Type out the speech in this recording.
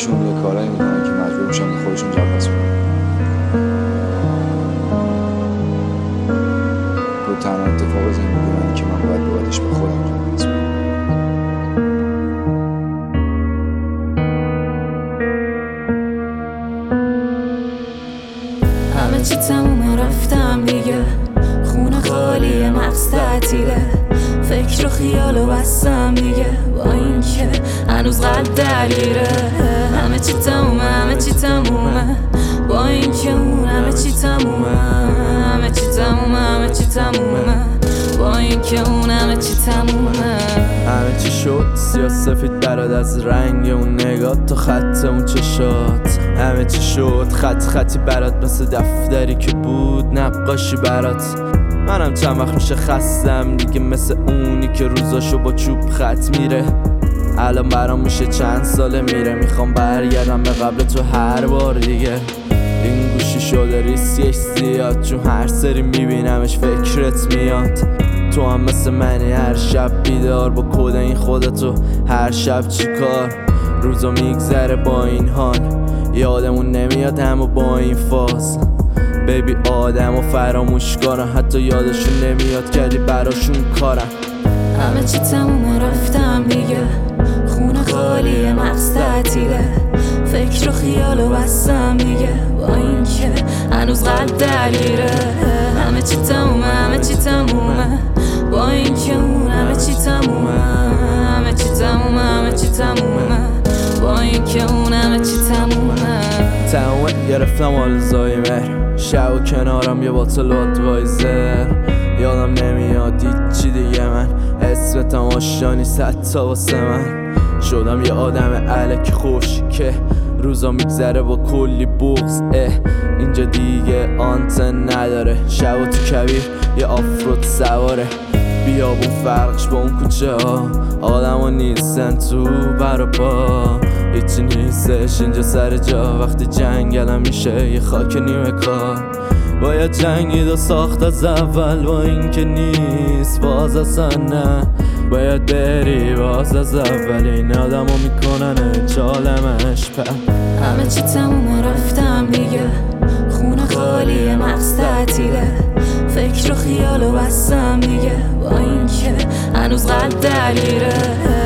خودشون یه کارایی میکنن که مجبور میشن به خودشون جواب پس بدن. رو تنها اتفاق زندگی منه که من باید بابتش به خودم جواب پس بدم. همه چی تمومه رفتم دیگه، خونه خالیه مغز تعطیله، فکر و خیال و بستم دیگه با این که هنوز قلب درگیره. همه چی تمومه همه چی تمومه با این که اون همه چی تمومه، همه چی تمومه همه چی تمومه با این که اون همه چی تمومه. همه چی شد سیاه سفید برات، از رنگ اون نگاه تا خط اون چشات. همه چی شد خطی برات، مثل دفتری که بود نقاشی برات. منم چند وقت میشه خستم دیگه، مثل اونی که روزاشو با چوب خط میره. الان برام میشه چند ساله میره، میخوام برگردم به قبل تو هر بار دیگه. این گوشی شده ریسکش زیاد، چون هر سری میبینمش فکرت میاد. تو هم مثل منی هر شب بیدار با کد این خودتو، هر شب چی کار. روزا میگذره با این حال، یادمون نمیاد همو با این فاز. بیبی آدمو فراموش کنن، حتی یادشون نمیاد کردی براشون کارن. همه چی تمومه رفتم دیگه، خونه خالیه مغز تعطیله، فکر و خیال و بستم دیگه با این که هنوز قلب درگیره. همه چی تمومه همه چی تمومه با این که اون همه چی تمومه، همه چی تمومه همه چی تمومه با این که اون همه چی تمومه. گرفتم آلزایمر، شب و کنارم یه باتل ادوایزر. یادم نمیاد چی دیگه، من اسمتم آشانی صد تا واسه من. شدم یه آدم الک خوش که روزا میگذره با کلی بغض. اینجا دیگه آنتن نداره، شب و تو کویر یه آفرود سواره. بیابون فرقش با اون کوچه ها، آدم ها نیستن تو برا پا. هیچی نیستش اینجا سر جا، وقتی جنگلم میشه یه خاک نیمه کار. باید جنگید و ساخت از اول، با این که نیست باز اصلا نه. باید بری باز از اول، این آدم ها میکنن چالمش پر. همه چی تمومه رفتم دیگه، خونه خالیه مغز تعطیله، فکر و خیال و بستم دیگه با این که هنوز قلب درگیره.